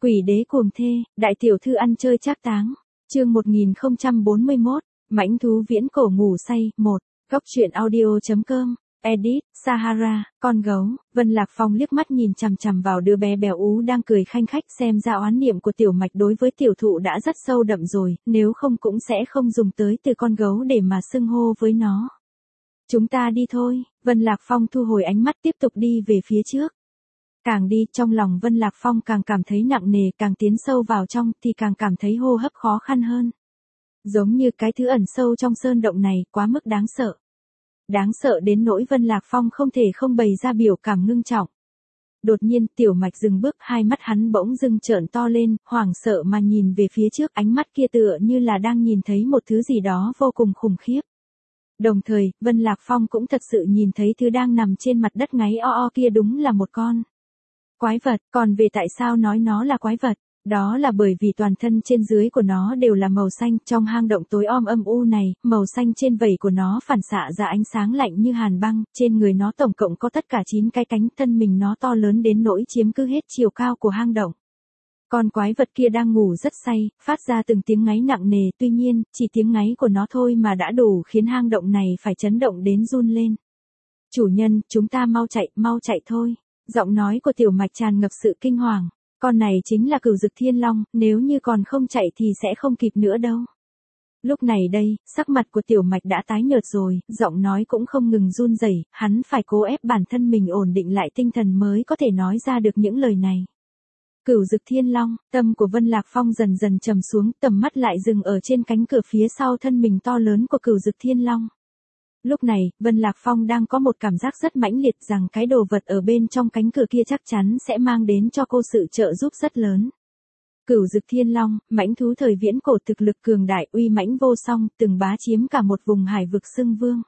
Quỷ đế cuồng thê, đại tiểu thư ăn chơi trác táng. Chương 1041, mãnh thú viễn cổ ngủ say, 1. Góc truyện audio.com. Edit, Sahara, con gấu. Vân Lạc Phong liếc mắt nhìn chằm chằm vào đứa bé béo ú đang cười khanh khách, xem ra oán niệm của tiểu mạch đối với tiểu thụ đã rất sâu đậm rồi, nếu không cũng sẽ không dùng tới từ con gấu để mà xưng hô với nó. Chúng ta đi thôi. Vân Lạc Phong thu hồi ánh mắt tiếp tục đi về phía trước. Càng đi, trong lòng Vân Lạc Phong càng cảm thấy nặng nề, càng tiến sâu vào trong thì càng cảm thấy hô hấp khó khăn hơn. Giống như cái thứ ẩn sâu trong sơn động này, quá mức đáng sợ. Đáng sợ đến nỗi Vân Lạc Phong không thể không bày ra biểu cảm ngưng trọng. Đột nhiên, tiểu mạch dừng bước, hai mắt hắn bỗng dưng trợn to lên, hoảng sợ mà nhìn về phía trước, ánh mắt kia tựa như là đang nhìn thấy một thứ gì đó vô cùng khủng khiếp. Đồng thời, Vân Lạc Phong cũng thật sự nhìn thấy thứ đang nằm trên mặt đất ngáy o o kia đúng là một con quái vật. Còn về tại sao nói nó là quái vật, đó là bởi vì toàn thân trên dưới của nó đều là màu xanh, trong hang động tối om âm u này, màu xanh trên vảy của nó phản xạ ra ánh sáng lạnh như hàn băng, trên người nó tổng cộng có tất cả 9 cái cánh, thân mình nó to lớn đến nỗi chiếm cứ hết chiều cao của hang động. Con quái vật kia đang ngủ rất say, phát ra từng tiếng ngáy nặng nề, tuy nhiên, chỉ tiếng ngáy của nó thôi mà đã đủ khiến hang động này phải chấn động đến run lên. Chủ nhân, chúng ta mau chạy thôi. Giọng nói của tiểu mạch tràn ngập sự kinh hoàng. Con này chính là Cửu Dực Thiên Long, nếu như còn không chạy thì sẽ không kịp nữa đâu. Lúc này đây, sắc mặt của tiểu mạch đã tái nhợt rồi, giọng nói cũng không ngừng run rẩy, hắn phải cố ép bản thân mình ổn định lại tinh thần mới có thể nói ra được những lời này. Cửu Dực Thiên Long, tâm của Vân Lạc Phong dần dần trầm xuống, tầm mắt lại dừng ở trên cánh cửa phía sau thân mình to lớn của Cửu Dực Thiên Long. Lúc này, Vân Lạc Phong đang có một cảm giác rất mãnh liệt rằng cái đồ vật ở bên trong cánh cửa kia chắc chắn sẽ mang đến cho cô sự trợ giúp rất lớn. Cửu Dực Thiên Long, mãnh thú thời viễn cổ, thực lực cường đại, uy mãnh vô song, từng bá chiếm cả một vùng hải vực xưng vương.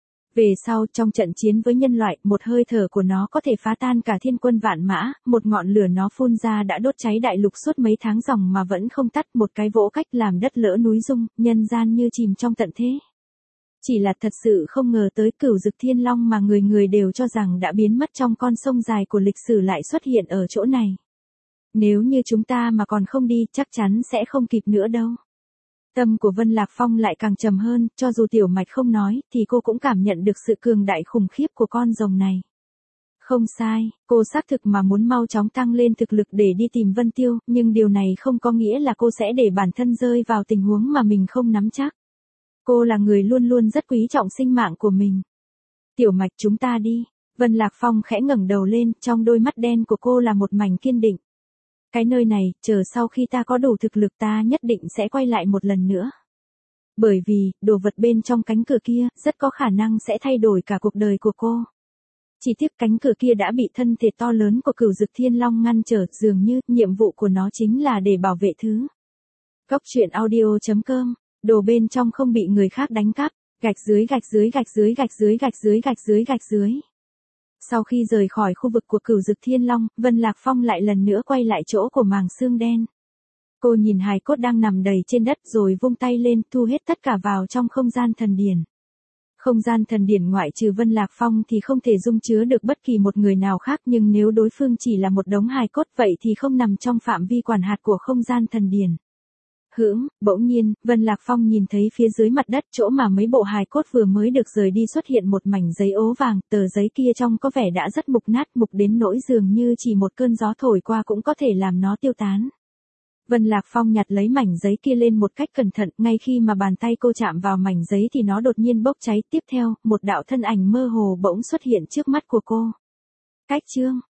Về sau, trong trận chiến với nhân loại, một hơi thở của nó có thể phá tan cả thiên quân vạn mã, một ngọn lửa nó phun ra đã đốt cháy đại lục suốt mấy tháng ròng mà vẫn không tắt, một cái vỗ cách làm đất lỡ núi rung, nhân gian như chìm trong tận thế. Chỉ là thật sự không ngờ tới Cửu Dực Thiên Long mà người người đều cho rằng đã biến mất trong con sông dài của lịch sử lại xuất hiện ở chỗ này. Nếu như chúng ta mà còn không đi, chắc chắn sẽ không kịp nữa đâu. Tâm của Vân Lạc Phong lại càng trầm hơn, cho dù tiểu mạch không nói, thì cô cũng cảm nhận được sự cường đại khủng khiếp của con rồng này. Không sai, cô xác thực mà muốn mau chóng tăng lên thực lực để đi tìm Vân Tiêu, nhưng điều này không có nghĩa là cô sẽ để bản thân rơi vào tình huống mà mình không nắm chắc. Cô là người luôn luôn rất quý trọng sinh mạng của mình. Tiểu mạch, chúng ta đi. Vân Lạc Phong khẽ ngẩng đầu lên, trong đôi mắt đen của cô là một mảnh kiên định. Cái nơi này, chờ sau khi ta có đủ thực lực ta nhất định sẽ quay lại một lần nữa. Bởi vì, đồ vật bên trong cánh cửa kia, rất có khả năng sẽ thay đổi cả cuộc đời của cô. Chỉ tiếc cánh cửa kia đã bị thân thể to lớn của Cửu Dực Thiên Long ngăn trở, dường như, nhiệm vụ của nó chính là để bảo vệ thứ. Góc truyện audio.com. Đồ bên trong không bị người khác đánh cắp, gạch dưới. Sau khi rời khỏi khu vực của Cửu Dực Thiên Long, Vân Lạc Phong lại lần nữa quay lại chỗ của màng xương đen. Cô nhìn hài cốt đang nằm đầy trên đất rồi vung tay lên, thu hết tất cả vào trong không gian thần điển. Không gian thần điển ngoại trừ Vân Lạc Phong thì không thể dung chứa được bất kỳ một người nào khác, nhưng nếu đối phương chỉ là một đống hài cốt vậy thì không nằm trong phạm vi quản hạt của không gian thần điển. Bỗng nhiên, Vân Lạc Phong nhìn thấy phía dưới mặt đất, chỗ mà mấy bộ hài cốt vừa mới được rời đi xuất hiện một mảnh giấy ố vàng, tờ giấy kia trông có vẻ đã rất mục nát, mục đến nỗi dường như chỉ một cơn gió thổi qua cũng có thể làm nó tiêu tán. Vân Lạc Phong nhặt lấy mảnh giấy kia lên một cách cẩn thận, ngay khi mà bàn tay cô chạm vào mảnh giấy thì nó đột nhiên bốc cháy, tiếp theo, một đạo thân ảnh mơ hồ bỗng xuất hiện trước mắt của cô. Cách chương